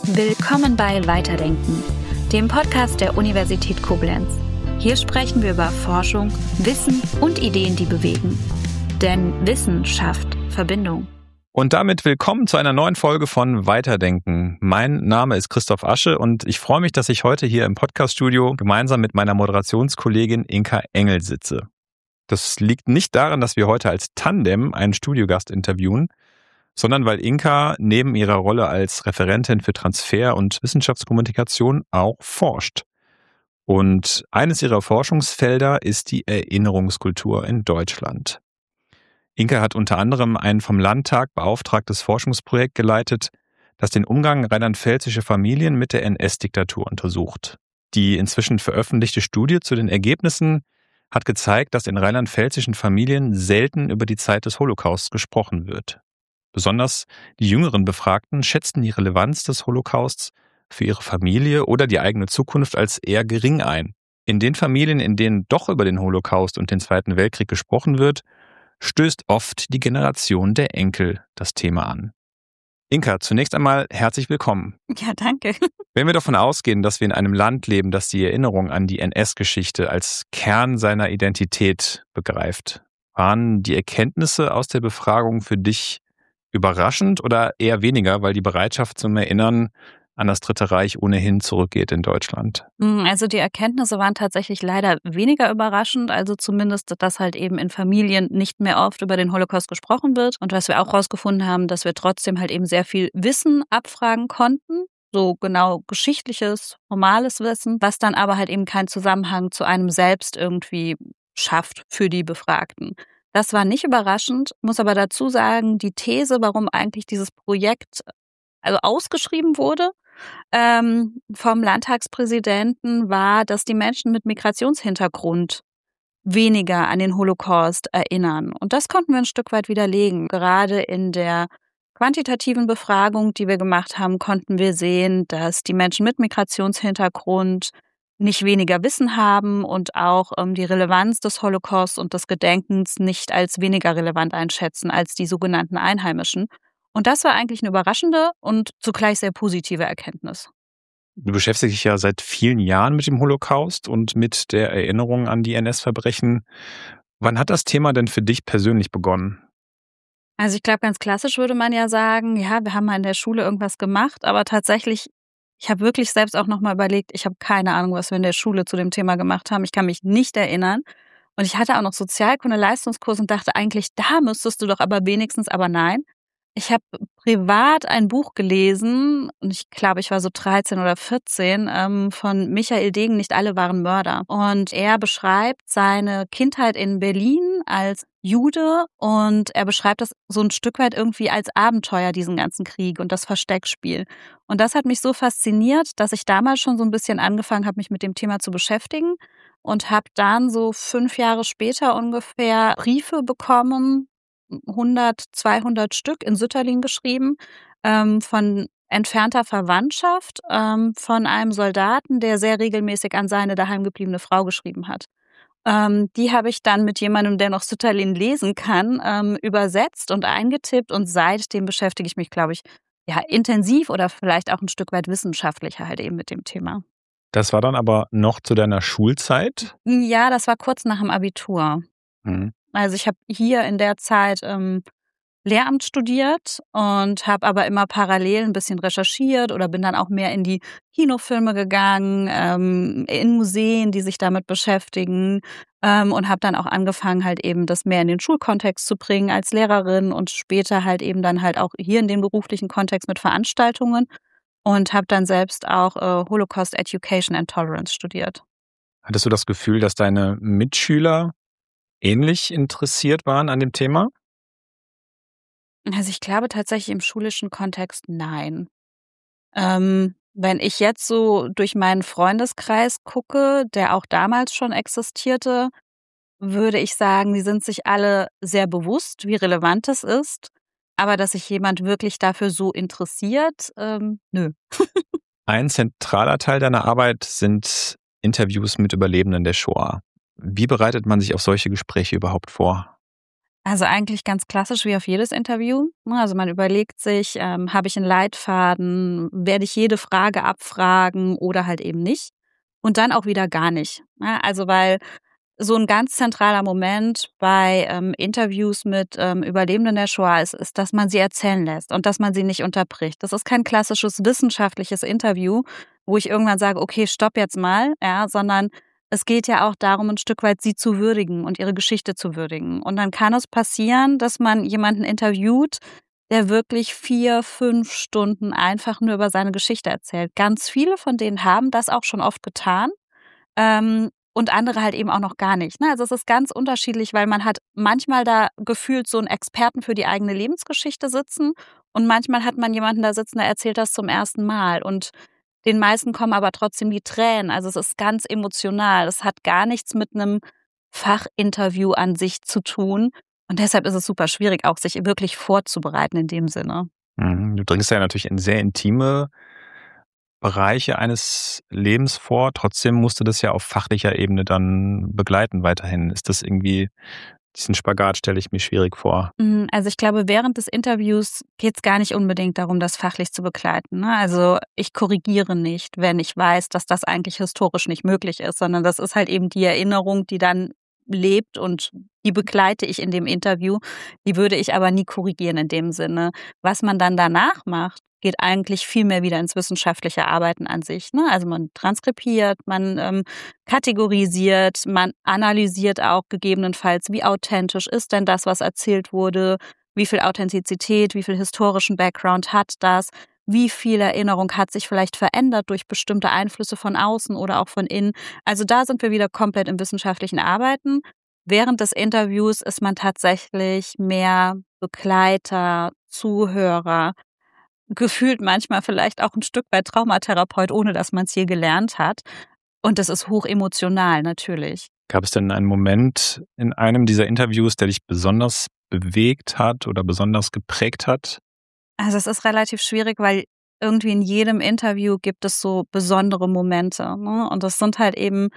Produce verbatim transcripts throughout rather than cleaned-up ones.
Willkommen bei Weiterdenken, dem Podcast der Universität Koblenz. Hier sprechen wir über Forschung, Wissen und Ideen, die bewegen. Denn Wissen schafft Verbindung. Und damit willkommen zu einer neuen Folge von Weiterdenken. Mein Name ist Christoph Asche und ich freue mich, dass ich heute hier im Podcaststudio gemeinsam mit meiner Moderationskollegin Inka Engel sitze. Das liegt nicht daran, dass wir heute als Tandem einen Studiogast interviewen, sondern weil Inka neben ihrer Rolle als Referentin für Transfer- und Wissenschaftskommunikation auch forscht. Und eines ihrer Forschungsfelder ist die Erinnerungskultur in Deutschland. Inka hat unter anderem ein vom Landtag beauftragtes Forschungsprojekt geleitet, das den Umgang rheinland-pfälzischer Familien mit der N S-Diktatur untersucht. Die inzwischen veröffentlichte Studie zu den Ergebnissen hat gezeigt, dass in rheinland-pfälzischen Familien selten über die Zeit des Holocaust gesprochen wird. Besonders die jüngeren Befragten schätzten die Relevanz des Holocausts für ihre Familie oder die eigene Zukunft als eher gering ein. In den Familien, in denen doch über den Holocaust und den Zweiten Weltkrieg gesprochen wird, stößt oft die Generation der Enkel das Thema an. Inka, zunächst einmal herzlich willkommen. Ja, danke. Wenn wir davon ausgehen, dass wir in einem Land leben, das die Erinnerung an die N S-Geschichte als Kern seiner Identität begreift, waren die Erkenntnisse aus der Befragung für dich überraschend oder eher weniger, weil die Bereitschaft zum Erinnern an das Dritte Reich ohnehin zurückgeht in Deutschland? Also die Erkenntnisse waren tatsächlich leider weniger überraschend, also zumindest, dass halt eben in Familien nicht mehr oft über den Holocaust gesprochen wird und was wir auch rausgefunden haben, dass wir trotzdem halt eben sehr viel Wissen abfragen konnten, so genau geschichtliches, formales Wissen, was dann aber halt eben keinen Zusammenhang zu einem selbst irgendwie schafft für die Befragten. Das war nicht überraschend, muss aber dazu sagen, die These, warum eigentlich dieses Projekt also ausgeschrieben wurde, ähm, vom Landtagspräsidenten, war, dass die Menschen mit Migrationshintergrund weniger an den Holocaust erinnern. Und das konnten wir ein Stück weit widerlegen. Gerade in der quantitativen Befragung, die wir gemacht haben, konnten wir sehen, dass die Menschen mit Migrationshintergrund nicht weniger Wissen haben und auch ähm, die Relevanz des Holocaust und des Gedenkens nicht als weniger relevant einschätzen als die sogenannten Einheimischen. Und das war eigentlich eine überraschende und zugleich sehr positive Erkenntnis. Du beschäftigst dich ja seit vielen Jahren mit dem Holocaust und mit der Erinnerung an die N S-Verbrechen. Wann hat das Thema denn für dich persönlich begonnen? Also ich glaube, ganz klassisch würde man ja sagen, ja, wir haben mal in der Schule irgendwas gemacht, aber tatsächlich, ich habe wirklich selbst auch nochmal überlegt, ich habe keine Ahnung, was wir in der Schule zu dem Thema gemacht haben. Ich kann mich nicht erinnern. Und ich hatte auch noch Sozialkunde-Leistungskurs und dachte eigentlich, da müsstest du doch aber wenigstens, aber nein. Ich habe privat ein Buch gelesen, und ich glaube, ich war so dreizehn oder vierzehn, ähm, von Michael Degen, Nicht alle waren Mörder. Und er beschreibt seine Kindheit in Berlin als Jude und er beschreibt das so ein Stück weit irgendwie als Abenteuer, diesen ganzen Krieg und das Versteckspiel. Und das hat mich so fasziniert, dass ich damals schon so ein bisschen angefangen habe, mich mit dem Thema zu beschäftigen und habe dann so fünf Jahre später ungefähr Briefe bekommen, hundert, zweihundert Stück in Sütterlin geschrieben, ähm, von entfernter Verwandtschaft, ähm, von einem Soldaten, der sehr regelmäßig an seine daheim gebliebene Frau geschrieben hat. Ähm, die habe ich dann mit jemandem, der noch Sütterlin lesen kann, ähm, übersetzt und eingetippt und seitdem beschäftige ich mich, glaube ich, ja, intensiv oder vielleicht auch ein Stück weit wissenschaftlicher halt eben mit dem Thema. Das war dann aber noch zu deiner Schulzeit? Ja, das war kurz nach dem Abitur. Mhm. Also ich habe hier in der Zeit ähm, Lehramt studiert und habe aber immer parallel ein bisschen recherchiert oder bin dann auch mehr in die Kinofilme gegangen, ähm, in Museen, die sich damit beschäftigen ähm, und habe dann auch angefangen, halt eben das mehr in den Schulkontext zu bringen als Lehrerin und später halt eben dann halt auch hier in den beruflichen Kontext mit Veranstaltungen und habe dann selbst auch äh, Holocaust Education and Tolerance studiert. Hattest du das Gefühl, dass deine Mitschüler ähnlich interessiert waren an dem Thema? Also ich glaube tatsächlich im schulischen Kontext nein. Ähm, wenn ich jetzt so durch meinen Freundeskreis gucke, der auch damals schon existierte, würde ich sagen, die sind sich alle sehr bewusst, wie relevant es ist. Aber dass sich jemand wirklich dafür so interessiert, ähm, nö. Ein zentraler Teil deiner Arbeit sind Interviews mit Überlebenden der Shoah. Wie bereitet man sich auf solche Gespräche überhaupt vor? Also eigentlich ganz klassisch wie auf jedes Interview. Also man überlegt sich, ähm, habe ich einen Leitfaden, werde ich jede Frage abfragen oder halt eben nicht. Und dann auch wieder gar nicht. Ne? Also weil so ein ganz zentraler Moment bei ähm, Interviews mit ähm, Überlebenden der Shoah ist, ist, dass man sie erzählen lässt und dass man sie nicht unterbricht. Das ist kein klassisches wissenschaftliches Interview, wo ich irgendwann sage, okay, stopp jetzt mal, ja, sondern es geht ja auch darum, ein Stück weit sie zu würdigen und ihre Geschichte zu würdigen. Und dann kann es passieren, dass man jemanden interviewt, der wirklich vier, fünf Stunden einfach nur über seine Geschichte erzählt. Ganz viele von denen haben das auch schon oft getan. Ähm, und andere halt eben auch noch gar nicht. Ne? Also es ist ganz unterschiedlich, weil man hat manchmal da gefühlt so einen Experten für die eigene Lebensgeschichte sitzen und manchmal hat man jemanden da sitzen, der erzählt das zum ersten Mal. Und den meisten kommen aber trotzdem die Tränen. Also es ist ganz emotional. Es hat gar nichts mit einem Fachinterview an sich zu tun. Und deshalb ist es super schwierig, auch sich wirklich vorzubereiten in dem Sinne. Mhm. Du dringst ja natürlich in sehr intime Bereiche eines Lebens vor. Trotzdem musst du das ja auf fachlicher Ebene dann begleiten weiterhin. Ist das irgendwie, diesen Spagat stelle ich mir schwierig vor. Mm, Also ich glaube, während des Interviews geht es gar nicht unbedingt darum, das fachlich zu begleiten. Ne? Also ich korrigiere nicht, wenn ich weiß, dass das eigentlich historisch nicht möglich ist, sondern das ist halt eben die Erinnerung, die dann lebt und die begleite ich in dem Interview. Die würde ich aber nie korrigieren in dem Sinne. Was man dann danach macht, geht eigentlich viel mehr wieder ins wissenschaftliche Arbeiten an sich. Ne? Also man transkribiert, man ähm, kategorisiert, man analysiert auch gegebenenfalls, wie authentisch ist denn das, was erzählt wurde, wie viel Authentizität, wie viel historischen Background hat das, wie viel Erinnerung hat sich vielleicht verändert durch bestimmte Einflüsse von außen oder auch von innen. Also da sind wir wieder komplett im wissenschaftlichen Arbeiten. Während des Interviews ist man tatsächlich mehr Begleiter, Zuhörer, gefühlt manchmal vielleicht auch ein Stück weit Traumatherapeut, ohne dass man es je gelernt hat. Und das ist hoch emotional natürlich. Gab es denn einen Moment in einem dieser Interviews, der dich besonders bewegt hat oder besonders geprägt hat? Also es ist relativ schwierig, weil irgendwie in jedem Interview gibt es so besondere Momente. Ne? Und das sind halt eben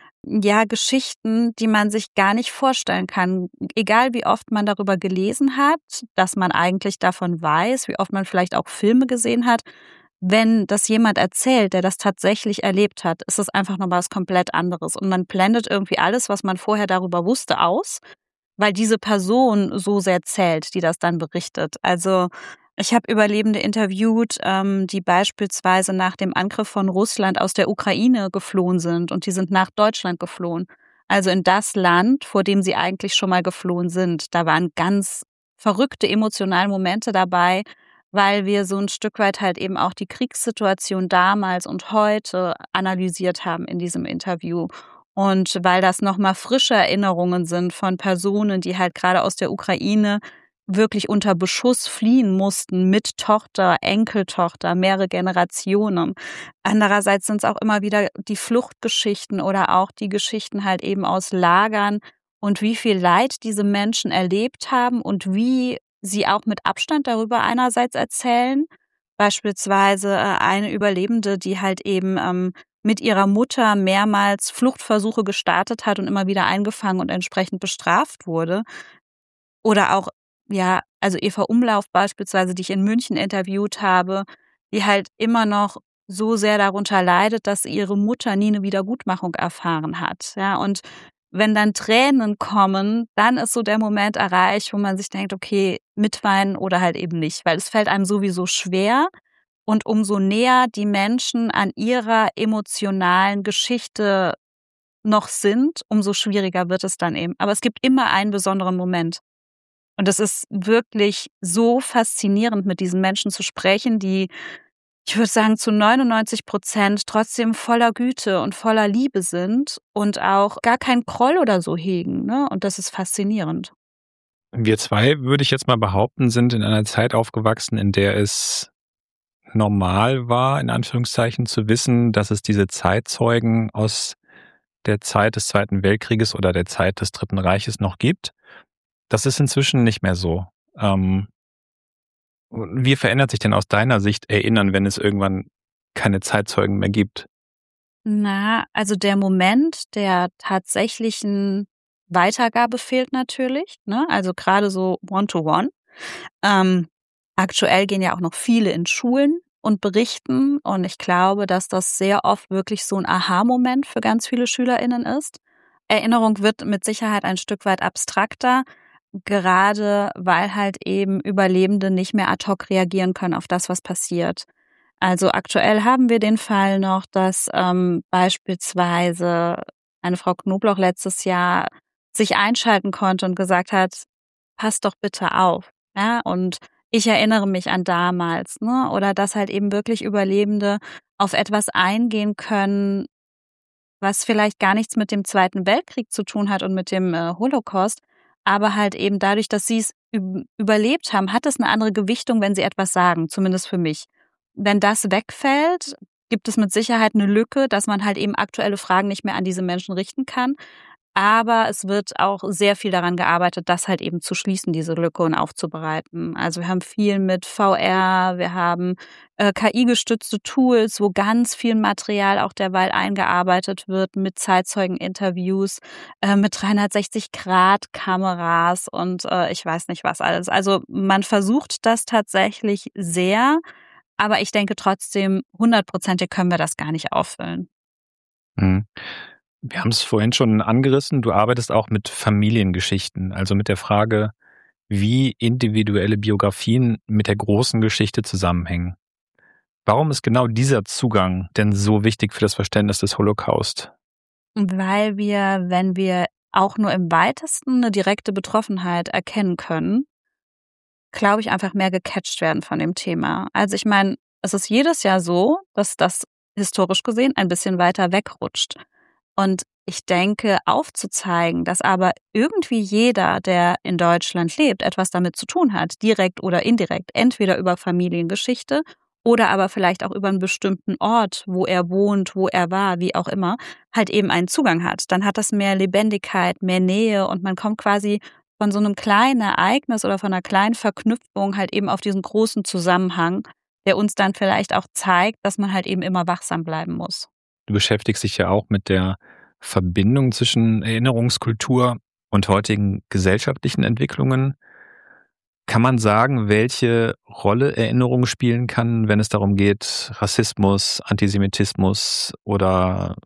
ja Geschichten, die man sich gar nicht vorstellen kann. Egal wie oft man darüber gelesen hat, dass man eigentlich davon weiß, wie oft man vielleicht auch Filme gesehen hat. Wenn das jemand erzählt, der das tatsächlich erlebt hat, ist es einfach noch was komplett anderes. Und man blendet irgendwie alles, was man vorher darüber wusste, aus, weil diese Person so sehr zählt, die das dann berichtet. Also ich habe Überlebende interviewt, ähm, die beispielsweise nach dem Angriff von Russland aus der Ukraine geflohen sind und die sind nach Deutschland geflohen. Also in das Land, vor dem sie eigentlich schon mal geflohen sind. Da waren ganz verrückte emotionale Momente dabei, weil wir so ein Stück weit halt eben auch die Kriegssituation damals und heute analysiert haben in diesem Interview. Und weil das nochmal frische Erinnerungen sind von Personen, die halt gerade aus der Ukraine wirklich unter Beschuss fliehen mussten mit Tochter, Enkeltochter, mehrere Generationen. Andererseits sind es auch immer wieder die Fluchtgeschichten oder auch die Geschichten halt eben aus Lagern und wie viel Leid diese Menschen erlebt haben und wie sie auch mit Abstand darüber einerseits erzählen. Beispielsweise äh, eine Überlebende, die halt eben ähm, mit ihrer Mutter mehrmals Fluchtversuche gestartet hat und immer wieder eingefangen und entsprechend bestraft wurde. Oder auch, ja, also Eva Umlauf beispielsweise, die ich in München interviewt habe, die halt immer noch so sehr darunter leidet, dass ihre Mutter nie eine Wiedergutmachung erfahren hat. Ja, und wenn dann Tränen kommen, dann ist so der Moment erreicht, wo man sich denkt, okay, mitweinen oder halt eben nicht, weil es fällt einem sowieso schwer. Und umso näher die Menschen an ihrer emotionalen Geschichte noch sind, umso schwieriger wird es dann eben. Aber es gibt immer einen besonderen Moment. Und es ist wirklich so faszinierend, mit diesen Menschen zu sprechen, die, ich würde sagen, zu neunundneunzig Prozent trotzdem voller Güte und voller Liebe sind und auch gar keinen Groll oder so hegen. Ne? Und das ist faszinierend. Wir zwei, würde ich jetzt mal behaupten, sind in einer Zeit aufgewachsen, in der es normal war, in Anführungszeichen, zu wissen, dass es diese Zeitzeugen aus der Zeit des Zweiten Weltkrieges oder der Zeit des Dritten Reiches noch gibt. Das ist inzwischen nicht mehr so. Ähm, wie verändert sich denn aus deiner Sicht Erinnern, wenn es irgendwann keine Zeitzeugen mehr gibt? Na, also der Moment der tatsächlichen Weitergabe fehlt natürlich, ne? Also gerade so One-to-One. Ähm, aktuell gehen ja auch noch viele in Schulen und berichten. Und ich glaube, dass das sehr oft wirklich so ein Aha-Moment für ganz viele SchülerInnen ist. Erinnerung wird mit Sicherheit ein Stück weit abstrakter, gerade weil halt eben Überlebende nicht mehr ad hoc reagieren können auf das, was passiert. Also aktuell haben wir den Fall noch, dass ähm, beispielsweise eine Frau Knobloch letztes Jahr sich einschalten konnte und gesagt hat, passt doch bitte auf. Ja, und ich erinnere mich an damals, ne? Oder dass halt eben wirklich Überlebende auf etwas eingehen können, was vielleicht gar nichts mit dem Zweiten Weltkrieg zu tun hat und mit dem äh, Holocaust, aber halt eben dadurch, dass sie es üb- überlebt haben, hat es eine andere Gewichtung, wenn sie etwas sagen, zumindest für mich. Wenn das wegfällt, gibt es mit Sicherheit eine Lücke, dass man halt eben aktuelle Fragen nicht mehr an diese Menschen richten kann. Aber es wird auch sehr viel daran gearbeitet, das halt eben zu schließen, diese Lücke und aufzubereiten. Also wir haben viel mit V R, wir haben äh, K I-gestützte Tools, wo ganz viel Material auch derweil eingearbeitet wird mit Zeitzeugeninterviews, äh, mit dreihundertsechzig-Grad-Kameras und äh, ich weiß nicht was alles. Also man versucht das tatsächlich sehr, aber ich denke trotzdem, hundertprozentig können wir das gar nicht auffüllen. Mhm. Wir haben es vorhin schon angerissen, du arbeitest auch mit Familiengeschichten, also mit der Frage, wie individuelle Biografien mit der großen Geschichte zusammenhängen. Warum ist genau dieser Zugang denn so wichtig für das Verständnis des Holocaust? Weil wir, wenn wir auch nur im Weitesten eine direkte Betroffenheit erkennen können, glaube ich, einfach mehr gecatcht werden von dem Thema. Also ich meine, es ist jedes Jahr so, dass das historisch gesehen ein bisschen weiter wegrutscht. Und ich denke, aufzuzeigen, dass aber irgendwie jeder, der in Deutschland lebt, etwas damit zu tun hat, direkt oder indirekt, entweder über Familiengeschichte oder aber vielleicht auch über einen bestimmten Ort, wo er wohnt, wo er war, wie auch immer, halt eben einen Zugang hat. Dann hat das mehr Lebendigkeit, mehr Nähe und man kommt quasi von so einem kleinen Ereignis oder von einer kleinen Verknüpfung halt eben auf diesen großen Zusammenhang, der uns dann vielleicht auch zeigt, dass man halt eben immer wachsam bleiben muss. Du beschäftigst dich ja auch mit der Verbindung zwischen Erinnerungskultur und heutigen gesellschaftlichen Entwicklungen. Kann man sagen, welche Rolle Erinnerung spielen kann, wenn es darum geht, Rassismus, Antisemitismus oder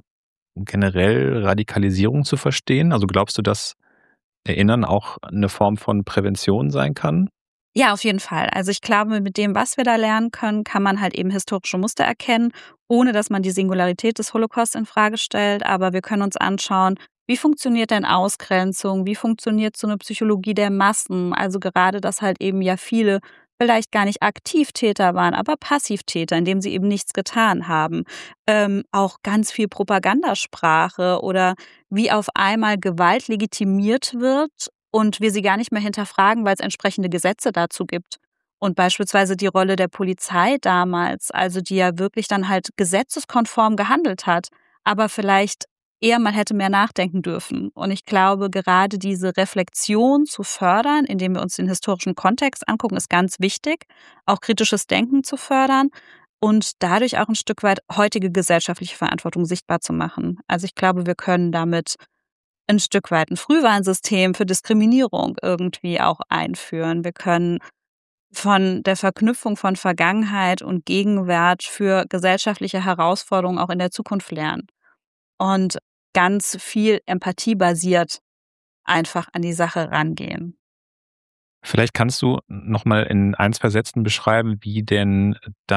generell Radikalisierung zu verstehen? Also glaubst du, dass Erinnern auch eine Form von Prävention sein kann? Ja, auf jeden Fall. Also ich glaube, mit dem, was wir da lernen können, kann man halt eben historische Muster erkennen, ohne dass man die Singularität des Holocaust in Frage stellt. Aber wir können uns anschauen, wie funktioniert denn Ausgrenzung? Wie funktioniert so eine Psychologie der Massen? Also gerade, dass halt eben ja viele vielleicht gar nicht Aktivtäter waren, aber Passivtäter, indem sie eben nichts getan haben. Ähm, auch ganz viel Propagandasprache oder wie auf einmal Gewalt legitimiert wird und wir sie gar nicht mehr hinterfragen, weil es entsprechende Gesetze dazu gibt. Und beispielsweise die Rolle der Polizei damals, also die ja wirklich dann halt gesetzeskonform gehandelt hat, aber vielleicht eher mal hätte mehr nachdenken dürfen. Und ich glaube, gerade diese Reflexion zu fördern, indem wir uns den historischen Kontext angucken, ist ganz wichtig, auch kritisches Denken zu fördern und dadurch auch ein Stück weit heutige gesellschaftliche Verantwortung sichtbar zu machen. Also ich glaube, wir können damit ein Stück weit ein Frühwarnsystem für Diskriminierung irgendwie auch einführen. Wir können von der Verknüpfung von Vergangenheit und Gegenwart für gesellschaftliche Herausforderungen auch in der Zukunft lernen und ganz viel empathiebasiert einfach an die Sache rangehen. Vielleicht kannst du noch mal in ein, zwei Sätzen beschreiben, wie denn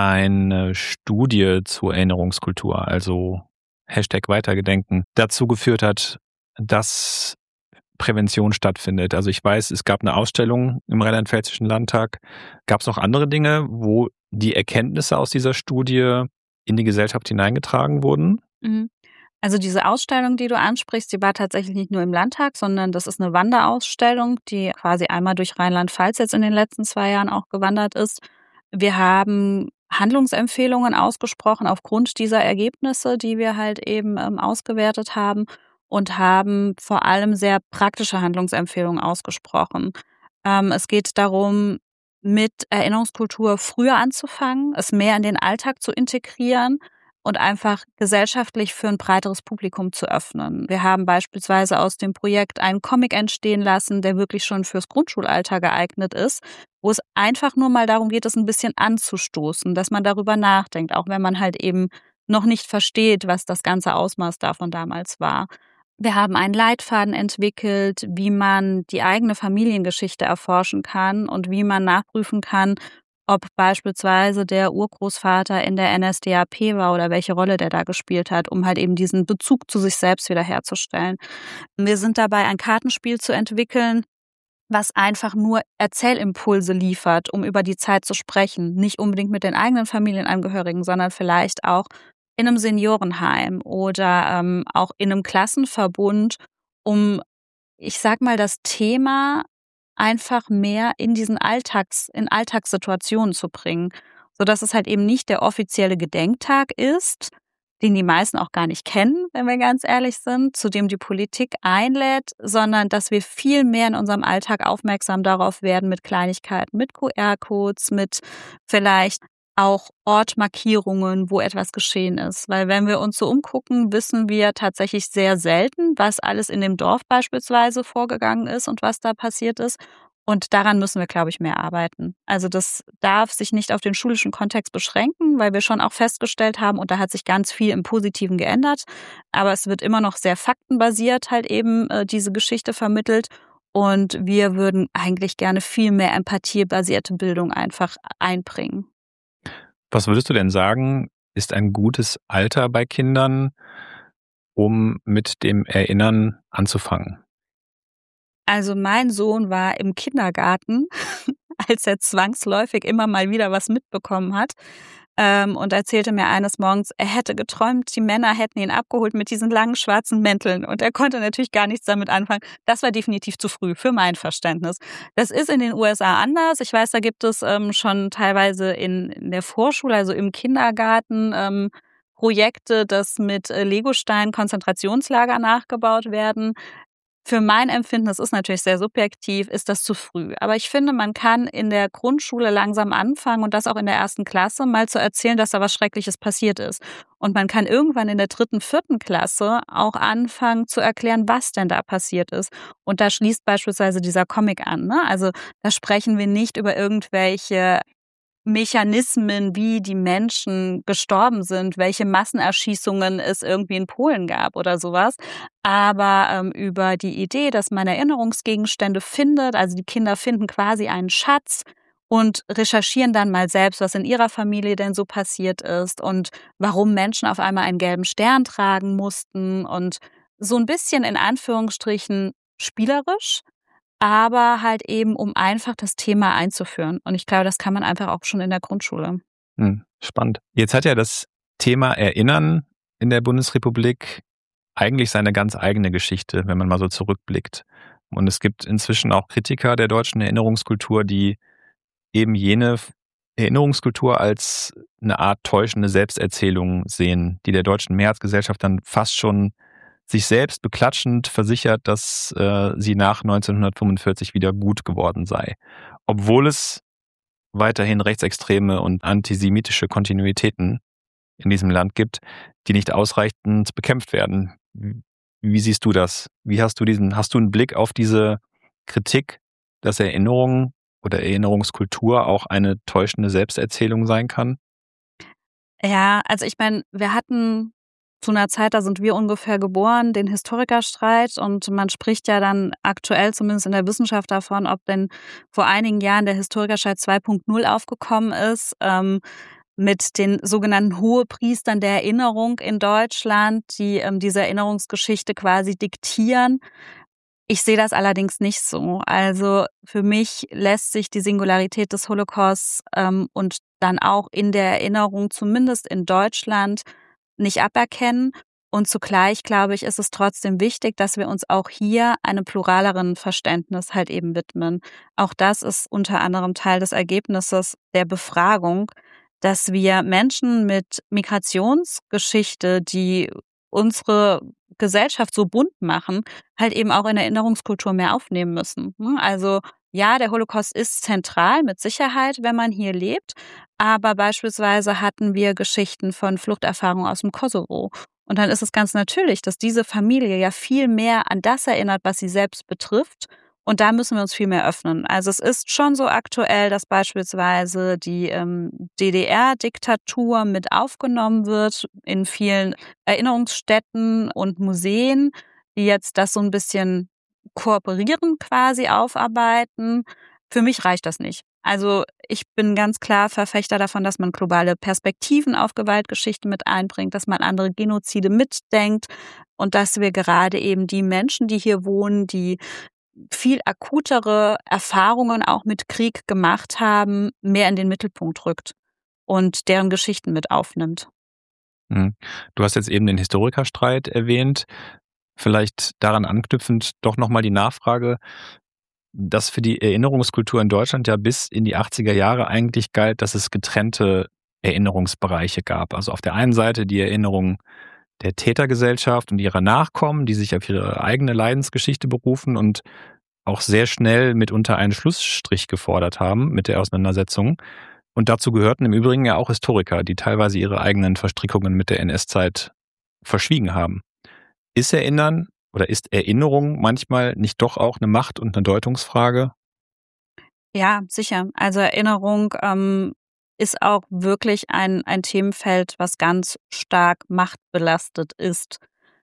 deine Studie zur Erinnerungskultur, also Hashtag Weitergedenken, dazu geführt hat, dass Prävention stattfindet. Also ich weiß, es gab eine Ausstellung im Rheinland-Pfälzischen Landtag. Gab es noch andere Dinge, wo die Erkenntnisse aus dieser Studie in die Gesellschaft hineingetragen wurden? Mhm. Also diese Ausstellung, die du ansprichst, die war tatsächlich nicht nur im Landtag, sondern das ist eine Wanderausstellung, die quasi einmal durch Rheinland-Pfalz jetzt in den letzten zwei Jahren auch gewandert ist. Wir haben Handlungsempfehlungen ausgesprochen aufgrund dieser Ergebnisse, die wir halt eben ähm, ausgewertet haben und haben vor allem sehr praktische Handlungsempfehlungen ausgesprochen. Ähm, es geht darum, mit Erinnerungskultur früher anzufangen, es mehr in den Alltag zu integrieren, und einfach gesellschaftlich für ein breiteres Publikum zu öffnen. Wir haben beispielsweise aus dem Projekt einen Comic entstehen lassen, der wirklich schon fürs Grundschulalter geeignet ist, wo es einfach nur mal darum geht, es ein bisschen anzustoßen, dass man darüber nachdenkt, auch wenn man halt eben noch nicht versteht, was das ganze Ausmaß davon damals war. Wir haben einen Leitfaden entwickelt, wie man die eigene Familiengeschichte erforschen kann und wie man nachprüfen kann, ob beispielsweise der Urgroßvater in der N S D A P war oder welche Rolle der da gespielt hat, um halt eben diesen Bezug zu sich selbst wiederherzustellen. Wir sind dabei, ein Kartenspiel zu entwickeln, was einfach nur Erzählimpulse liefert, um über die Zeit zu sprechen. Nicht unbedingt mit den eigenen Familienangehörigen, sondern vielleicht auch in einem Seniorenheim oder ähm, auch in einem Klassenverbund, um, ich sag mal, das Thema einfach mehr in diesen Alltags, in Alltagssituationen zu bringen, sodass es halt eben nicht der offizielle Gedenktag ist, den die meisten auch gar nicht kennen, wenn wir ganz ehrlich sind, zu dem die Politik einlädt, sondern dass wir viel mehr in unserem Alltag aufmerksam darauf werden mit Kleinigkeiten, mit Q R-Codes, mit vielleicht auch Ortmarkierungen, wo etwas geschehen ist. Weil wenn wir uns so umgucken, wissen wir tatsächlich sehr selten, was alles in dem Dorf beispielsweise vorgegangen ist und was da passiert ist. Und daran müssen wir, glaube ich, mehr arbeiten. Also das darf sich nicht auf den schulischen Kontext beschränken, weil wir schon auch festgestellt haben, und da hat sich ganz viel im Positiven geändert, aber es wird immer noch sehr faktenbasiert halt eben äh, diese Geschichte vermittelt. Und wir würden eigentlich gerne viel mehr empathiebasierte Bildung einfach einbringen. Was würdest du denn sagen, ist ein gutes Alter bei Kindern, um mit dem Erinnern anzufangen? Also mein Sohn war im Kindergarten, als er zwangsläufig immer mal wieder was mitbekommen hat, ähm, und erzählte mir eines Morgens, er hätte geträumt, die Männer hätten ihn abgeholt mit diesen langen schwarzen Mänteln. Und er konnte natürlich gar nichts damit anfangen. Das war definitiv zu früh für mein Verständnis. Das ist in den U S A anders. Ich weiß, da gibt es ähm, schon teilweise in, in der Vorschule, also im Kindergarten, ähm, Projekte, dass mit äh, Legosteinen Konzentrationslager nachgebaut werden. Für mein Empfinden, das ist natürlich sehr subjektiv, ist das zu früh. Aber ich finde, man kann in der Grundschule langsam anfangen und das auch in der ersten Klasse mal zu erzählen, dass da was Schreckliches passiert ist. Und man kann irgendwann in der dritten, vierten Klasse auch anfangen zu erklären, was denn da passiert ist. Und da schließt beispielsweise dieser Comic an, ne? Also da sprechen wir nicht über irgendwelche Mechanismen, wie die Menschen gestorben sind, welche Massenerschießungen es irgendwie in Polen gab oder sowas, aber ähm, über die Idee, dass man Erinnerungsgegenstände findet, also die Kinder finden quasi einen Schatz und recherchieren dann mal selbst, was in ihrer Familie denn so passiert ist und warum Menschen auf einmal einen gelben Stern tragen mussten und so ein bisschen in Anführungsstrichen spielerisch, aber halt eben, um einfach das Thema einzuführen. Und ich glaube, das kann man einfach auch schon in der Grundschule. Hm, spannend. Jetzt hat ja das Thema Erinnern in der Bundesrepublik eigentlich seine ganz eigene Geschichte, wenn man mal so zurückblickt. Und es gibt inzwischen auch Kritiker der deutschen Erinnerungskultur, die eben jene Erinnerungskultur als eine Art täuschende Selbsterzählung sehen, die der deutschen Mehrheitsgesellschaft dann fast schon sich selbst beklatschend versichert, dass äh, sie nach neunzehnhundertfünfundvierzig wieder gut geworden sei. Obwohl es weiterhin rechtsextreme und antisemitische Kontinuitäten in diesem Land gibt, die nicht ausreichend bekämpft werden. Wie siehst du das? Wie hast du diesen, hast du einen Blick auf diese Kritik, dass Erinnerung oder Erinnerungskultur auch eine täuschende Selbsterzählung sein kann? Ja, also ich meine, wir hatten zu einer Zeit, da sind wir ungefähr geboren, den Historikerstreit, und man spricht ja dann aktuell zumindest in der Wissenschaft davon, ob denn vor einigen Jahren der Historikerstreit zwei Punkt null aufgekommen ist, ähm, mit den sogenannten Hohepriestern der Erinnerung in Deutschland, die ähm, diese Erinnerungsgeschichte quasi diktieren. Ich sehe das allerdings nicht so. Also für mich lässt sich die Singularität des Holocaust ähm, und dann auch in der Erinnerung, zumindest in Deutschland, nicht aberkennen. Und zugleich, glaube ich, ist es trotzdem wichtig, dass wir uns auch hier einem pluraleren Verständnis halt eben widmen. Auch das ist unter anderem Teil des Ergebnisses der Befragung, dass wir Menschen mit Migrationsgeschichte, die unsere Gesellschaft so bunt machen, halt eben auch in Erinnerungskultur mehr aufnehmen müssen. Also ja, der Holocaust ist zentral, mit Sicherheit, wenn man hier lebt. Aber beispielsweise hatten wir Geschichten von Fluchterfahrungen aus dem Kosovo. Und dann ist es ganz natürlich, dass diese Familie ja viel mehr an das erinnert, was sie selbst betrifft. Und da müssen wir uns viel mehr öffnen. Also es ist schon so aktuell, dass beispielsweise die ähm, D D R-Diktatur mit aufgenommen wird in vielen Erinnerungsstätten und Museen, die jetzt das so ein bisschen kooperieren, quasi aufarbeiten. Für mich reicht das nicht. Also ich bin ganz klar Verfechter davon, dass man globale Perspektiven auf Gewaltgeschichte mit einbringt, dass man andere Genozide mitdenkt und dass wir gerade eben die Menschen, die hier wohnen, die viel akutere Erfahrungen auch mit Krieg gemacht haben, mehr in den Mittelpunkt rückt und deren Geschichten mit aufnimmt. Du hast jetzt eben den Historikerstreit erwähnt. Vielleicht daran anknüpfend doch nochmal die Nachfrage, dass für die Erinnerungskultur in Deutschland ja bis in die achtziger Jahre eigentlich galt, dass es getrennte Erinnerungsbereiche gab. Also auf der einen Seite die Erinnerung der Tätergesellschaft und ihrer Nachkommen, die sich auf ihre eigene Leidensgeschichte berufen und auch sehr schnell mitunter einen Schlussstrich gefordert haben mit der Auseinandersetzung. Und dazu gehörten im Übrigen ja auch Historiker, die teilweise ihre eigenen Verstrickungen mit der N S-Zeit verschwiegen haben. Ist Erinnern oder ist Erinnerung manchmal nicht doch auch eine Macht- und eine Deutungsfrage? Ja, sicher. Also Erinnerung ähm, ist auch wirklich ein, ein Themenfeld, was ganz stark machtbelastet ist.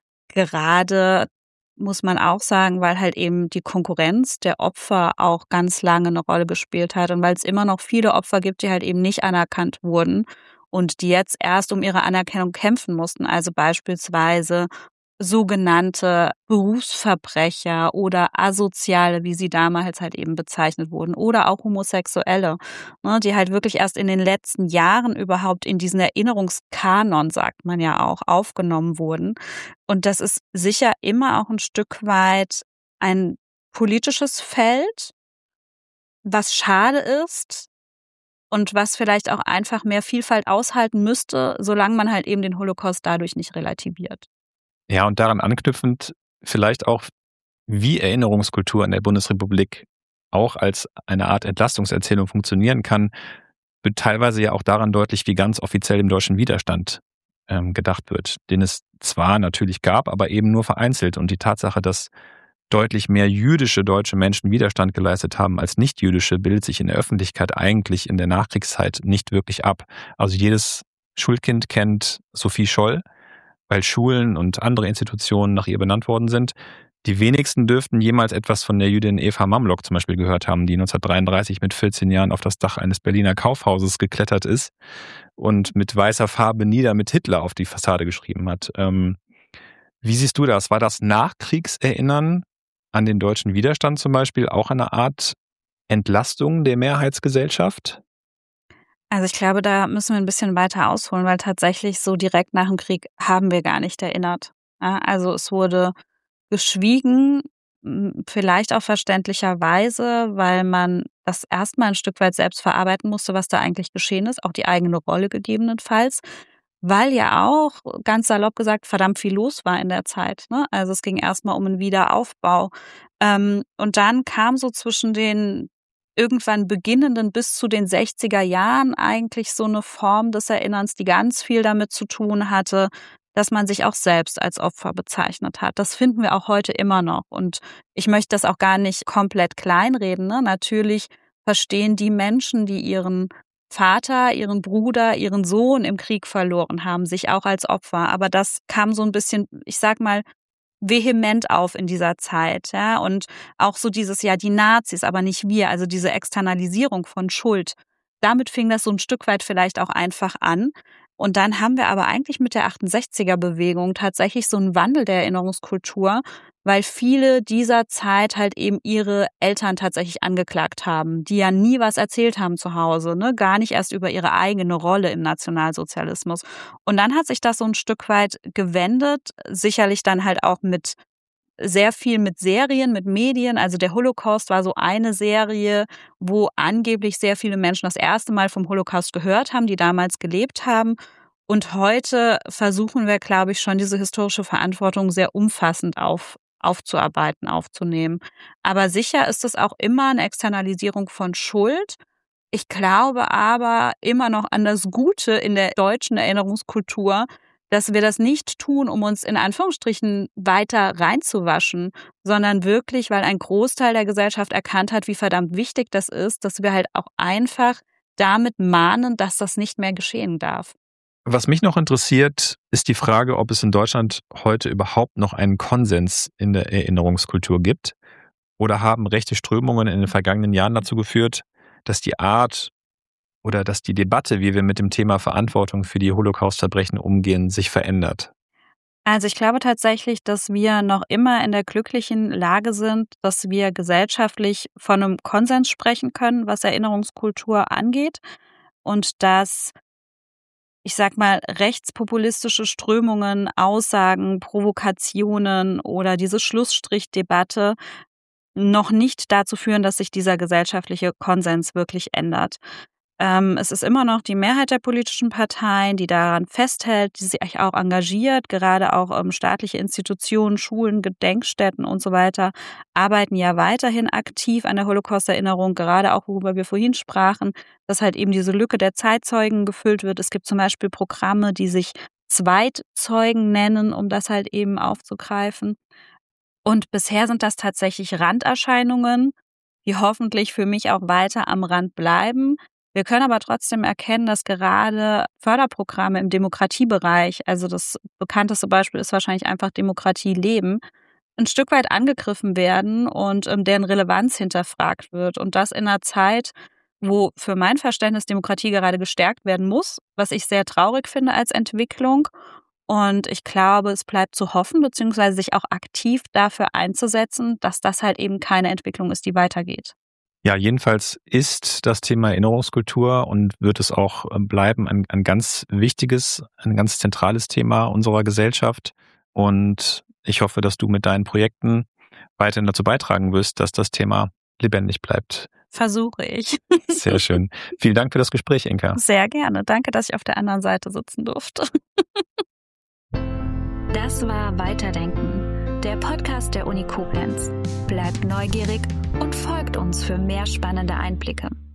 Gerade muss man auch sagen, weil halt eben die Konkurrenz der Opfer auch ganz lange eine Rolle gespielt hat und weil es immer noch viele Opfer gibt, die halt eben nicht anerkannt wurden und die jetzt erst um ihre Anerkennung kämpfen mussten. Also beispielsweise sogenannte Berufsverbrecher oder Asoziale, wie sie damals halt eben bezeichnet wurden, oder auch Homosexuelle, ne, die halt wirklich erst in den letzten Jahren überhaupt in diesen Erinnerungskanon, sagt man ja auch, aufgenommen wurden. Und das ist sicher immer auch ein Stück weit ein politisches Feld, was schade ist und was vielleicht auch einfach mehr Vielfalt aushalten müsste, solange man halt eben den Holocaust dadurch nicht relativiert. Ja, und daran anknüpfend vielleicht auch, wie Erinnerungskultur in der Bundesrepublik auch als eine Art Entlastungserzählung funktionieren kann, wird teilweise ja auch daran deutlich, wie ganz offiziell im deutschen Widerstand ähm, gedacht wird, den es zwar natürlich gab, aber eben nur vereinzelt. Und die Tatsache, dass deutlich mehr jüdische deutsche Menschen Widerstand geleistet haben als nicht-jüdische, bildet sich in der Öffentlichkeit eigentlich in der Nachkriegszeit nicht wirklich ab. Also jedes Schulkind kennt Sophie Scholl, weil Schulen und andere Institutionen nach ihr benannt worden sind. Die wenigsten dürften jemals etwas von der Jüdin Eva Mamlock zum Beispiel gehört haben, die neunzehnhundertdreiunddreißig mit vierzehn Jahren auf das Dach eines Berliner Kaufhauses geklettert ist und mit weißer Farbe nieder mit Hitler auf die Fassade geschrieben hat. Ähm, wie siehst du das? War das Nachkriegserinnern an den deutschen Widerstand zum Beispiel auch eine Art Entlastung der Mehrheitsgesellschaft? Also ich glaube, da müssen wir ein bisschen weiter ausholen, weil tatsächlich so direkt nach dem Krieg haben wir gar nicht erinnert. Ja, also es wurde geschwiegen, m, vielleicht auch verständlicherweise, weil man das erstmal ein Stück weit selbst verarbeiten musste, was da eigentlich geschehen ist, auch die eigene Rolle gegebenenfalls, weil ja auch, ganz salopp gesagt, verdammt viel los war in der Zeit, ne? Also es ging erstmal um 'n Wiederaufbau. Ähm, und dann kam so zwischen den irgendwann beginnenden bis zu den sechziger Jahren eigentlich so eine Form des Erinnerns, die ganz viel damit zu tun hatte, dass man sich auch selbst als Opfer bezeichnet hat. Das finden wir auch heute immer noch. Und ich möchte das auch gar nicht komplett kleinreden, ne? Natürlich verstehen die Menschen, die ihren Vater, ihren Bruder, ihren Sohn im Krieg verloren haben, sich auch als Opfer. Aber das kam so ein bisschen, ich sag mal, vehement auf in dieser Zeit, ja, und auch so dieses, ja, die Nazis, aber nicht wir, also diese Externalisierung von Schuld. Damit fing das so ein Stück weit vielleicht auch einfach an. Und dann haben wir aber eigentlich mit der achtundsechziger-Bewegung tatsächlich so einen Wandel der Erinnerungskultur, weil viele dieser Zeit halt eben ihre Eltern tatsächlich angeklagt haben, die ja nie was erzählt haben zu Hause, ne, gar nicht erst über ihre eigene Rolle im Nationalsozialismus. Und dann hat sich das so ein Stück weit gewendet, sicherlich dann halt auch mit sehr viel mit Serien, mit Medien. Also der Holocaust war so eine Serie, wo angeblich sehr viele Menschen das erste Mal vom Holocaust gehört haben, die damals gelebt haben. Und heute versuchen wir, glaube ich, schon diese historische Verantwortung sehr umfassend auf, aufzuarbeiten, aufzunehmen. Aber sicher ist es auch immer eine Externalisierung von Schuld. Ich glaube aber immer noch an das Gute in der deutschen Erinnerungskultur, dass wir das nicht tun, um uns in Anführungsstrichen weiter reinzuwaschen, sondern wirklich, weil ein Großteil der Gesellschaft erkannt hat, wie verdammt wichtig das ist, dass wir halt auch einfach damit mahnen, dass das nicht mehr geschehen darf. Was mich noch interessiert, ist die Frage, ob es in Deutschland heute überhaupt noch einen Konsens in der Erinnerungskultur gibt, oder haben rechte Strömungen in den vergangenen Jahren dazu geführt, dass die Art oder dass die Debatte, wie wir mit dem Thema Verantwortung für die Holocaust-Verbrechen umgehen, sich verändert? Also ich glaube tatsächlich, dass wir noch immer in der glücklichen Lage sind, dass wir gesellschaftlich von einem Konsens sprechen können, was Erinnerungskultur angeht, und dass, ich sag mal, rechtspopulistische Strömungen, Aussagen, Provokationen oder diese Schlussstrichdebatte noch nicht dazu führen, dass sich dieser gesellschaftliche Konsens wirklich ändert. Ähm, es ist immer noch die Mehrheit der politischen Parteien, die daran festhält, die sich auch engagiert. Gerade auch ähm, staatliche Institutionen, Schulen, Gedenkstätten und so weiter arbeiten ja weiterhin aktiv an der Holocaust-Erinnerung, gerade auch, worüber wir vorhin sprachen, dass halt eben diese Lücke der Zeitzeugen gefüllt wird. Es gibt zum Beispiel Programme, die sich Zweitzeugen nennen, um das halt eben aufzugreifen. Und bisher sind das tatsächlich Randerscheinungen, die hoffentlich für mich auch weiter am Rand bleiben. Wir können aber trotzdem erkennen, dass gerade Förderprogramme im Demokratiebereich, also das bekannteste Beispiel ist wahrscheinlich einfach Demokratie leben, ein Stück weit angegriffen werden und ähm, deren Relevanz hinterfragt wird. Und das in einer Zeit, wo für mein Verständnis Demokratie gerade gestärkt werden muss, was ich sehr traurig finde als Entwicklung. Und ich glaube, es bleibt zu hoffen, beziehungsweise sich auch aktiv dafür einzusetzen, dass das halt eben keine Entwicklung ist, die weitergeht. Ja, jedenfalls ist das Thema Erinnerungskultur und wird es auch bleiben ein, ein ganz wichtiges, ein ganz zentrales Thema unserer Gesellschaft. Und ich hoffe, dass du mit deinen Projekten weiterhin dazu beitragen wirst, dass das Thema lebendig bleibt. Versuche ich. Sehr schön. Vielen Dank für das Gespräch, Inka. Sehr gerne. Danke, dass ich auf der anderen Seite sitzen durfte. Das war Weiterdenken, der Podcast der Uni Koblenz. Bleibt neugierig und folgt uns für mehr spannende Einblicke.